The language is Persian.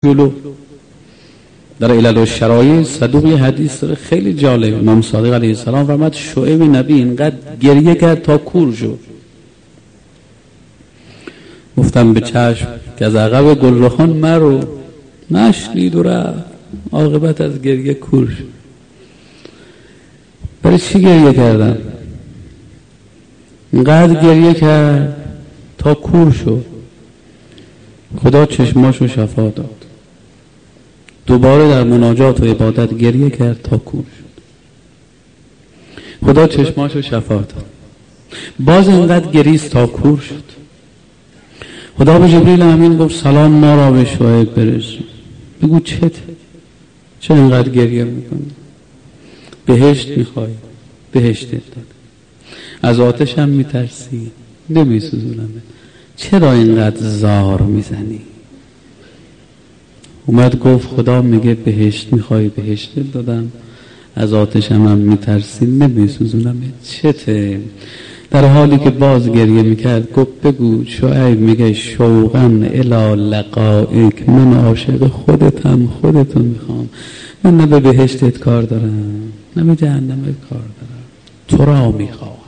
جلو در علل و شرایع صدوق یه حدیث داره خیلی جالب. امام صادق علیه السلام فرمود شعیب نبی اینقدر گریه کرد تا کور شد. گفتم به چشم که از عقب گلرخان مرو، نشنید و رفت، عاقبت از گریه کور شد. برای چی گریه کردم؟ اینقدر گریه کرد تا کور شد. خدا چشماشو شفا داد. دوباره در مناجات و عبادت گریه کرد تا کور شد. خدا چشماشو شفا داد. باز اینقدر گریست تا کور شد. خدا به جبریل امین گفت سلام ما را به شعیب برسون. بگو چه اینقدر گریه میکنی؟ بهشت میخوای؟ بهشت داد. از آتش هم میترسی؟ نمیسوزونم. چرا اینقدر زار میزنی؟ اومد گفت خدا میگه بهشت میخوای؟ بهشت دادم. از آتش هم میترسی؟ نمیسوزونم. چته؟ در حالی که باز گریه میکرد گفت بگو شعیب میگه شوقا الی لقائک، من عاشق خودتون میخوام. من نه به بهشتت کار دارم نه به جهنمت کار دارم، تو را میخوام.